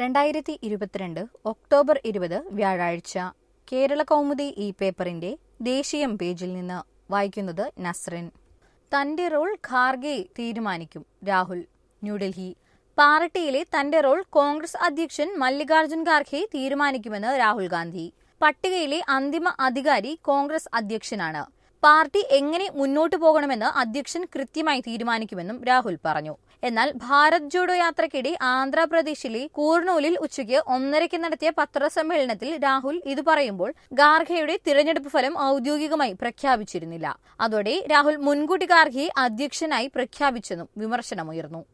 2022 October 20 വ്യാഴാഴ്ച കേരള കൗമുദി ഈ പേപ്പറിന്റെ ദേശീയം പേജിൽ നിന്ന് വായിക്കുന്നത് നസ്റിൻ. തന്റെ റോൾ ഖാർഗെ തീരുമാനിക്കും രാഹുൽ. ന്യൂഡൽഹി. പാർട്ടിയിലെ തന്റെ റോൾ കോൺഗ്രസ് അധ്യക്ഷൻ മല്ലികാർജുൻ ഖാർഗെ തീരുമാനിക്കുമെന്ന് രാഹുൽ ഗാന്ധി. പട്ടികയിലെ അന്തിമ അധികാരി കോൺഗ്രസ് അധ്യക്ഷനാണ്. പാർട്ടി എങ്ങനെ മുന്നോട്ടു പോകണമെന്ന് അധ്യക്ഷൻ കൃത്യമായി തീരുമാനിക്കുമെന്നും രാഹുൽ പറഞ്ഞു. എന്നാൽ ഭാരത് ജോഡോ യാത്രയ്ക്കിടെ ആന്ധ്രാപ്രദേശിലെ കൂർണൂലിൽ ഉച്ചയ്ക്ക് 1:30 നടത്തിയ പത്രസമ്മേളനത്തിൽ രാഹുൽ ഇത് പറയുമ്പോൾ ഖാർഗെയുടെ തിരഞ്ഞെടുപ്പ് ഫലം ഔദ്യോഗികമായി പ്രഖ്യാപിച്ചിരുന്നില്ല. അതോടെ രാഹുൽ മുൻകൂട്ടി ഖാർഗെയെ അധ്യക്ഷനായി പ്രഖ്യാപിച്ചെന്നും വിമർശനമുയർന്നു.